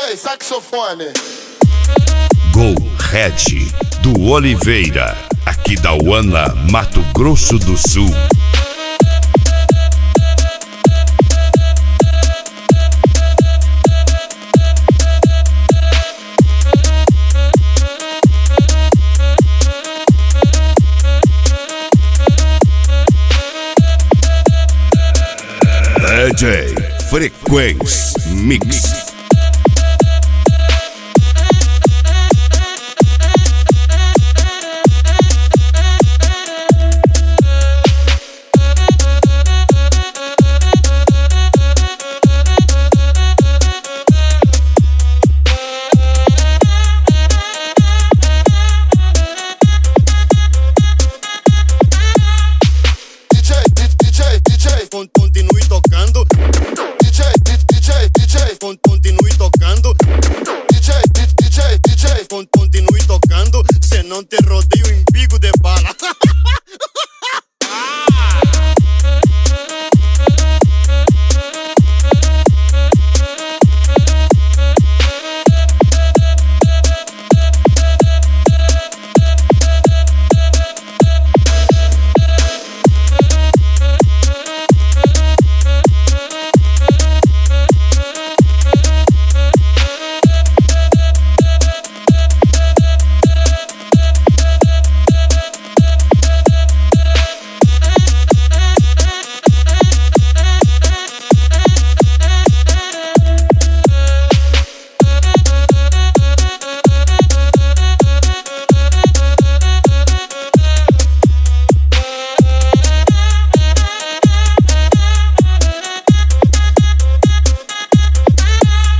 DJ saxofone. Go Red do Oliveira, aqui da Uana, Mato Grosso do Sul. DJ Frequência Mix. Continue tocando. Continue tocando. Continue tocando. Se não te rodeia.